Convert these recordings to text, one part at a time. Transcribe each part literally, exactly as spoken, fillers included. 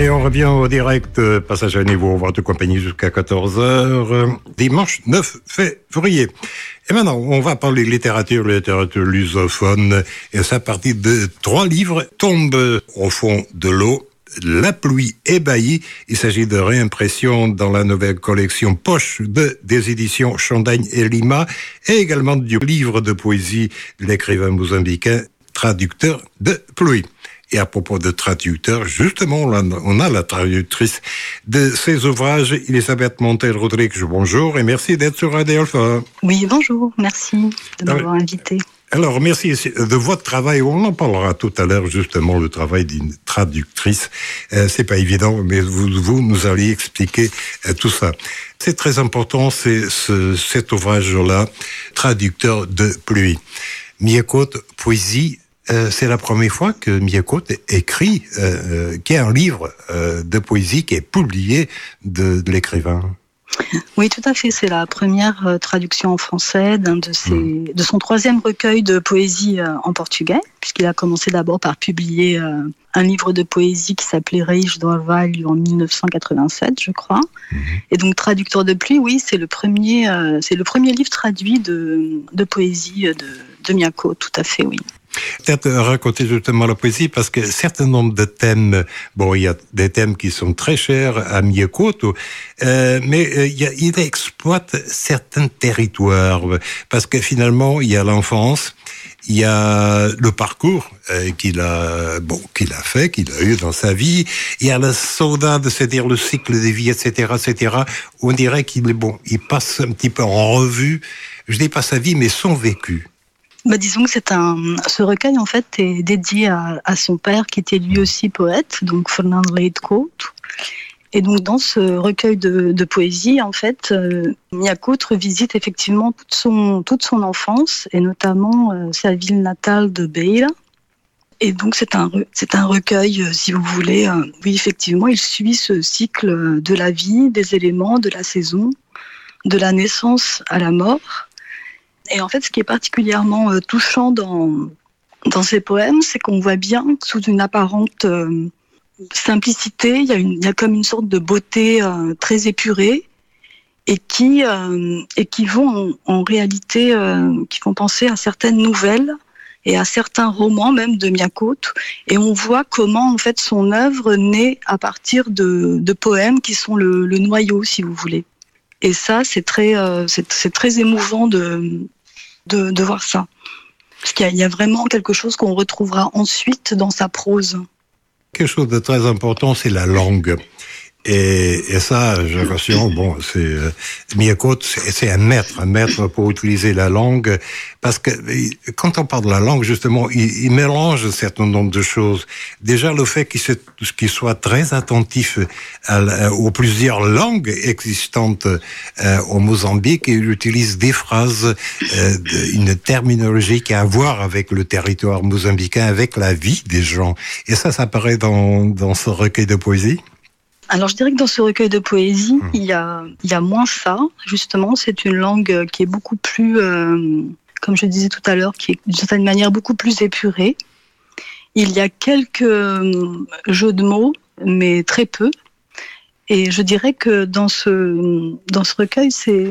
Et on revient au direct, euh, passage à niveau, votre compagnie jusqu'à quatorze heures, euh, dimanche neuf février. Et maintenant, on va parler littérature, littérature lusophone, et ça à partir de trois livres, Tombe au fond de l'eau, La pluie ébahie. Il s'agit de réimpression dans la nouvelle collection Poche de, des éditions Chandagne et Lima, et également du livre de poésie de l'écrivain mozambicain, traducteur de pluie. Et à propos de traducteurs, justement, on a la traductrice de ces ouvrages, Elisabeth Montel-Rodrigues. Bonjour et merci d'être sur Radio Alpha. Oui, bonjour, merci de m'avoir invité. Alors, merci de votre travail. On en parlera tout à l'heure, justement, le travail d'une traductrice. Euh, c'est pas évident, mais vous, vous nous allez expliquer euh, tout ça. C'est très important, c'est ce, cet ouvrage-là, traducteur de pluie. Miakote, poésie. Euh, c'est la première fois que Miakote écrit, euh, qui est un livre euh, de poésie qui est publié de, de l'écrivain. Oui, tout à fait. C'est la première euh, traduction en français d'un de ses, mmh. de son troisième recueil de poésie euh, en portugais, puisqu'il a commencé d'abord par publier euh, un livre de poésie qui s'appelait Reis do Orvalho en dix-neuf cent quatre-vingt-sept, je crois. Mmh. Et donc, traducteur de pluie, oui, c'est le premier, euh, c'est le premier livre traduit de, de poésie de, de Miakote, tout à fait, oui. Peut-être raconter justement la poésie, parce que certain nombre de thèmes, bon, il y a des thèmes qui sont très chers à Miakote, euh, mais euh, il, y a, il exploite certains territoires, parce que finalement, il y a l'enfance, il y a le parcours euh, qu'il a, bon, qu'il a fait, qu'il a eu dans sa vie, il y a la saudade, c'est-à-dire le cycle de vie, et cetera, et cetera. On dirait qu'il est bon, il passe un petit peu en revue, je dis pas sa vie, mais son vécu. Bah, disons que c'est un, ce recueil en fait est dédié à, à son père qui était lui aussi poète, donc Fernando Leite-Couto. Et donc dans ce recueil de, de poésie en fait, euh, Miakote revisite effectivement toute son, toute son enfance et notamment euh, sa ville natale de Beira. Et donc c'est un, c'est un recueil, euh, si vous voulez, euh, oui effectivement il suit ce cycle de la vie, des éléments, de la saison, de la naissance à la mort. Et en fait, ce qui est particulièrement euh, touchant dans, dans ces poèmes, c'est qu'on voit bien que sous une apparente euh, simplicité, il y, a une, il y a comme une sorte de beauté euh, très épurée et qui, euh, et qui vont en, en réalité, euh, qui font penser à certaines nouvelles et à certains romans même de Miakote. Et on voit comment en fait son œuvre naît à partir de, de poèmes qui sont le, le noyau, si vous voulez. Et ça, c'est très, euh, c'est, c'est très émouvant de, de, de voir ça. Parce qu'il y a, il y a vraiment quelque chose qu'on retrouvera ensuite dans sa prose. Quelque chose de très important, c'est la langue. Et, et ça, j'ai l'impression, bon, c'est euh, Miakote, c'est, c'est un maître, un maître pour utiliser la langue, parce que quand on parle de la langue, justement, il, il mélange un certain nombre de choses. Déjà, le fait qu'il, se, qu'il soit très attentif à, à, aux plusieurs langues existantes euh, au Mozambique, il utilise des phrases, euh, de, une terminologie qui a à voir avec le territoire mozambicain, avec la vie des gens. Et ça, ça apparaît dans, dans ce recueil de poésie. Alors je dirais que dans ce recueil de poésie, mmh. il y a, il y a moins ça, justement. C'est une langue qui est beaucoup plus, euh, comme je disais tout à l'heure, qui est d'une certaine manière beaucoup plus épurée. Il y a quelques jeux de mots, mais très peu. Et je dirais que dans ce, dans ce recueil, c'est,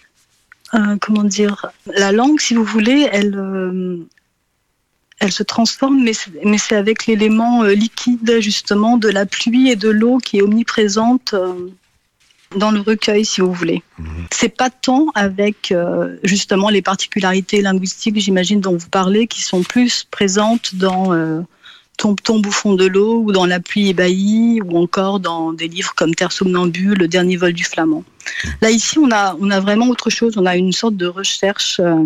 euh, comment dire, la langue, si vous voulez, elle... Euh, elle se transforme, mais c'est, mais c'est avec l'élément euh, liquide, justement, de la pluie et de l'eau qui est omniprésente euh, dans le recueil, si vous voulez. Mmh. C'est pas tant avec, euh, justement, les particularités linguistiques, j'imagine, dont vous parlez, qui sont plus présentes dans euh, Tombe, tombe au fond de l'eau, ou dans La pluie ébahie, ou encore dans des livres comme Terre somnambule, Le dernier vol du flamand. Mmh. Là, ici, on a, on a vraiment autre chose. On a une sorte de recherche... Euh,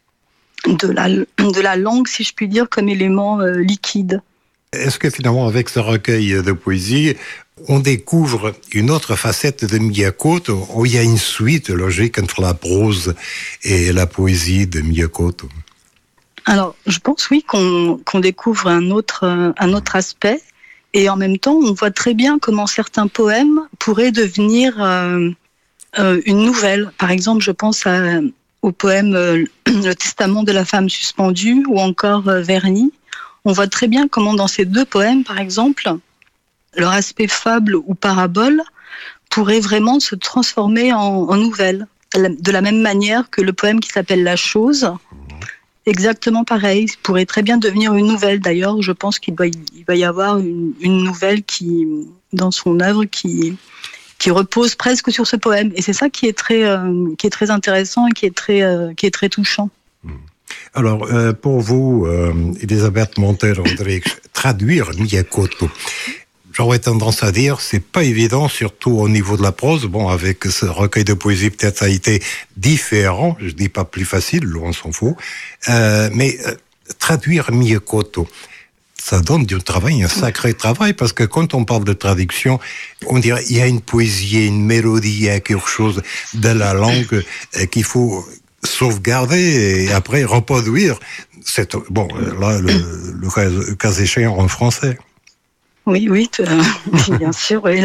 De la, de la langue, si je puis dire, comme élément euh, liquide. Est-ce que finalement, avec ce recueil de poésie, on découvre une autre facette de Miakote, où il y a une suite logique entre la prose et la poésie de Miakote? Alors, je pense, oui, qu'on, qu'on découvre un autre, un autre aspect, et en même temps, on voit très bien comment certains poèmes pourraient devenir euh, euh, une nouvelle. Par exemple, je pense à... au poème euh, Le testament de la femme suspendue ou encore euh, Vernis. On voit très bien comment dans ces deux poèmes, par exemple, leur aspect fable ou parabole pourrait vraiment se transformer en, en nouvelle, de la même manière que le poème qui s'appelle La Chose. Exactement pareil, il pourrait très bien devenir une nouvelle. D'ailleurs, je pense qu'il va, il va y avoir une, une nouvelle qui, dans son œuvre qui, qui repose presque sur ce poème. Et c'est ça qui est très, euh, qui est très intéressant et qui est très, euh, qui est très touchant. Alors, euh, pour vous, euh, Elisabeth Monteiro-Rodrigues, traduire Miyakoto, j'aurais tendance à dire, c'est pas évident, surtout au niveau de la prose. Bon, avec ce recueil de poésie, peut-être ça a été différent. Je dis pas plus facile, loin s'en fout. Euh, mais euh, traduire Miyakoto, ça donne du travail, un sacré travail, parce que quand on parle de traduction, on dirait il y a une poésie, une mélodie, il y a quelque chose de la langue euh, qu'il faut sauvegarder et après reproduire. C'est bon, là, le, le cas, le cas échéant en français. Oui, oui, euh, bien sûr. Oui,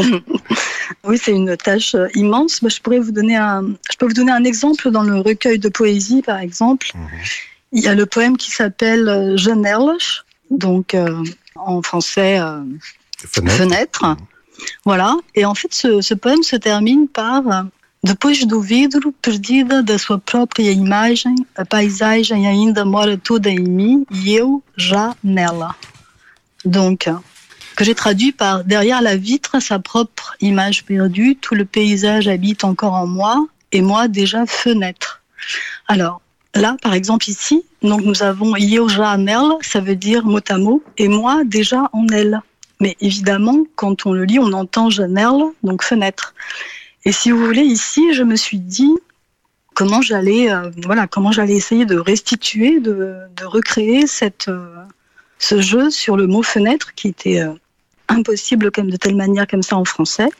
oui, c'est une tâche immense. Je pourrais vous donner un, je peux vous donner un exemple dans le recueil de poésie, par exemple. Mmh. Il y a le poème qui s'appelle Janelas, donc euh, en français euh, fenêtre. fenêtre. Mmh. Voilà. Et en fait, ce, ce poème se termine par Depois do vidro, perdida da sua própria imagem, a paisagem ainda mora toda em mim e eu já nela. Donc, que j'ai traduit par derrière la vitre, sa propre image perdue, tout le paysage habite encore en moi, et moi déjà fenêtre. Alors, là, par exemple, ici, donc nous avons eu já nela, ça veut dire mot à mot, et moi déjà en elle. Mais évidemment, quand on le lit, on entend janela, donc fenêtre. Et si vous voulez, ici, je me suis dit comment j'allais, euh, voilà, comment j'allais essayer de restituer, de, de recréer cette, euh, ce jeu sur le mot fenêtre qui était euh, impossible comme de telle manière comme ça en français.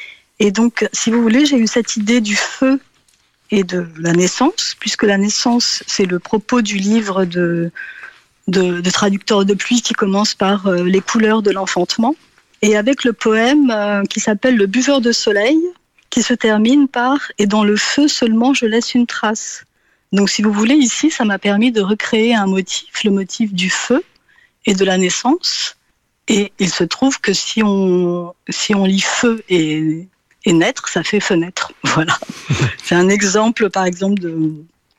Et donc, si vous voulez, j'ai eu cette idée du feu et de la naissance, puisque la naissance, c'est le propos du livre de, de, de traducteur de pluie qui commence par euh, les couleurs de l'enfantement. Et avec le poème euh, qui s'appelle Le buveur de soleil, qui se termine par « Et dans le feu seulement je laisse une trace ». Donc si vous voulez, ici, ça m'a permis de recréer un motif, le motif du feu et de la naissance. Et il se trouve que si on, si on lit feu et, et naître, ça fait fenêtre. Voilà. C'est un exemple, par exemple, de,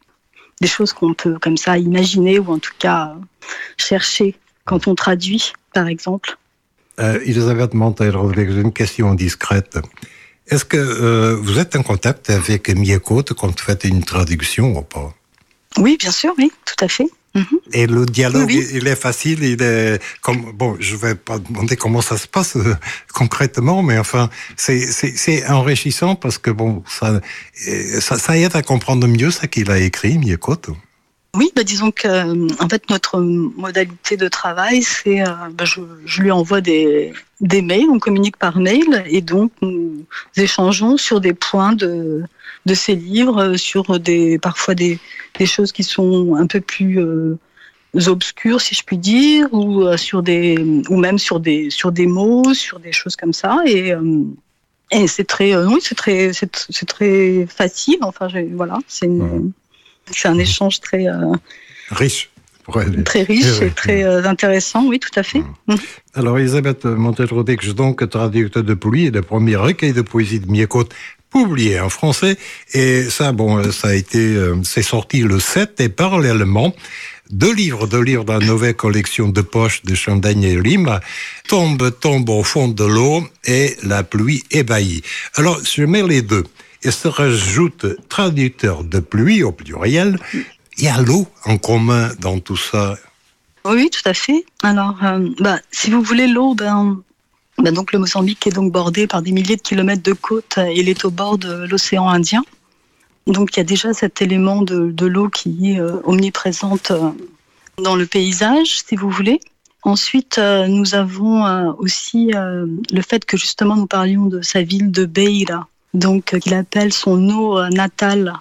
des choses qu'on peut comme ça imaginer ou en tout cas chercher quand on traduit, par exemple. Euh, Elisabeth Monteiro-Rodrigues, une question discrète. Est-ce que euh, vous êtes en contact avec Miyakoto quand vous faites une traduction ou pas? Oui, bien sûr, oui, tout à fait. Mm-hmm. Et le dialogue, oui, oui. Il est facile, il est comme bon, je vais pas demander comment ça se passe euh, concrètement, mais enfin, c'est c'est c'est enrichissant parce que bon, ça ça, ça aide à comprendre mieux ce qu'il a écrit, Miyakoto. Oui, bah disons que euh, en fait notre modalité de travail, c'est euh, bah, je, je lui envoie des des mails, on communique par mail et donc nous échangeons sur des points de de ces livres, sur des parfois des des choses qui sont un peu plus euh, obscures, si je puis dire, ou euh, sur des ou même sur des sur des mots, sur des choses comme ça et euh, et c'est très euh, oui c'est très c'est, c'est très facile. Enfin j'ai, voilà c'est une, ouais. C'est un échange très euh, riche. Très riche et très euh, intéressant, oui, tout à fait. Mmh. Alors, Elisabeth Monteiro-Rodrigues, donc traducteur de Pluie, le premier recueil de poésie de Miyakoto publié en français. Et ça, bon, ça a été, euh, c'est sorti le sept et parallèlement, deux livres, deux livres de la nouvelle collection de poche de Chandagne et Lima, Tombe, tombe au fond de l'eau et La pluie ébahie. Alors, je mets les deux. Et se rajoute traducteur de pluie au pluriel. Il y a l'eau en commun dans tout ça. Oui, tout à fait. Alors, euh, bah, si vous voulez l'eau, ben, ben donc le Mozambique est donc bordé par des milliers de kilomètres de côtes et il est au bord de l'océan Indien. Donc il y a déjà cet élément de, de l'eau qui est euh, omniprésente euh, dans le paysage, si vous voulez. Ensuite, euh, nous avons euh, aussi euh, le fait que justement nous parlions de sa ville de Beira. Donc, qu'il appelle son eau natale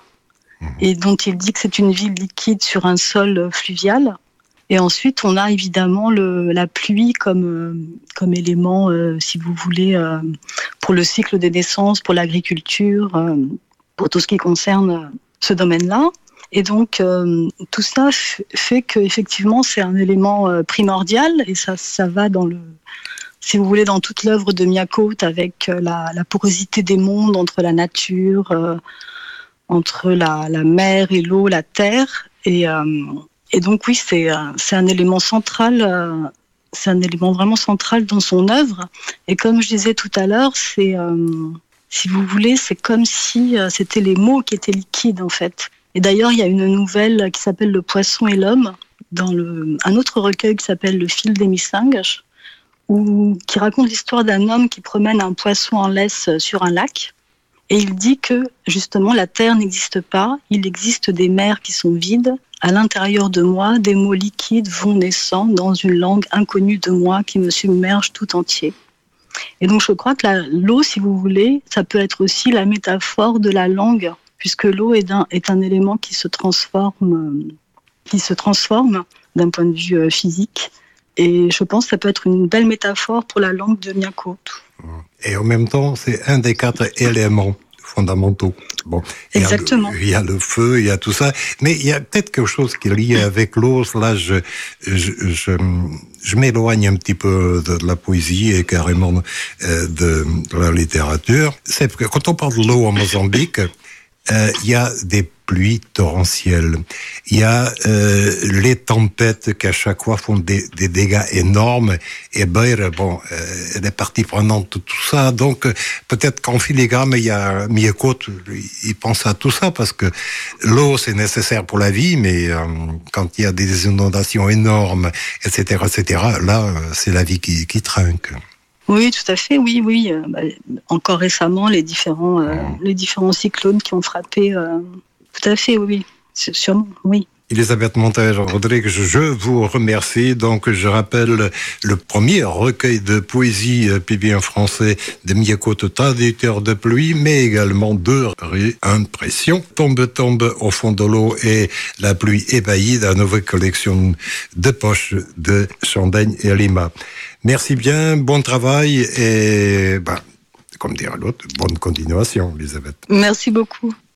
et dont il dit que c'est une ville liquide sur un sol fluvial. Et ensuite, on a évidemment le, la pluie comme, comme élément, euh, si vous voulez, euh, pour le cycle des naissances, pour l'agriculture, euh, pour tout ce qui concerne ce domaine-là. Et donc, euh, tout ça f- fait qu'effectivement, c'est un élément euh, primordial et ça, ça va dans le... si vous voulez, dans toute l'œuvre de Mia Couth, avec la, la porosité des mondes entre la nature, euh, entre la, la mer et l'eau, la terre. Et, euh, et donc oui, c'est, c'est un élément central, euh, c'est un élément vraiment central dans son œuvre. Et comme je disais tout à l'heure, c'est, euh, si vous voulez, c'est comme si euh, c'était les mots qui étaient liquides en fait. Et d'ailleurs, il y a une nouvelle qui s'appelle Le Poisson et l'Homme, dans le, un autre recueil qui s'appelle Le Fil des Missinges, où, qui raconte l'histoire d'un homme qui promène un poisson en laisse sur un lac. Et il dit que, justement, la terre n'existe pas, il existe des mers qui sont vides. À l'intérieur de moi, des mots liquides vont naissant dans une langue inconnue de moi qui me submerge tout entier. Et donc, je crois que la, l'eau, si vous voulez, ça peut être aussi la métaphore de la langue, puisque l'eau est un, est un élément qui se transforme, qui se transforme d'un point de vue physique. Et je pense que ça peut être une belle métaphore pour la langue de Mia Couth. Et en même temps, c'est un des quatre éléments fondamentaux. Bon, exactement. Il y a le, il y a le feu, il y a tout ça, mais il y a peut-être quelque chose qui est lié avec l'eau. Là, je, je, je, je m'éloigne un petit peu de la poésie et carrément de, de la littérature. C'est que quand on parle de l'eau en Mozambique, euh, il y a des pluies torrentielles. Il y a euh, les tempêtes qui à chaque fois font des, des dégâts énormes. Et Beira, bon, euh, elle est partie prenante de tout ça. Donc euh, peut-être qu'en filigrane, il y a Mia Couth, il pense à tout ça parce que l'eau c'est nécessaire pour la vie, mais euh, quand il y a des inondations énormes, et cetera, et cetera, là euh, c'est la vie qui, qui trinque. Oui, tout à fait, oui, oui. Euh, bah, encore récemment, les différents, euh, mmh. les différents cyclones qui ont frappé. Euh, tout à fait, oui, c'est sûrement, oui. Elisabeth Monteiro-Rodrigues, je vous remercie. Donc, je rappelle le premier recueil de poésie publié en français de Mia Couth, Traducteur de pluie, mais également deux réimpressions. Tombe, tombe au fond de l'eau et La pluie ébahie, la nouvelle collection de poches de Chandaigne et Lima. Merci bien, bon travail et, bah, comme dirait l'autre, bonne continuation, Elisabeth. Merci beaucoup.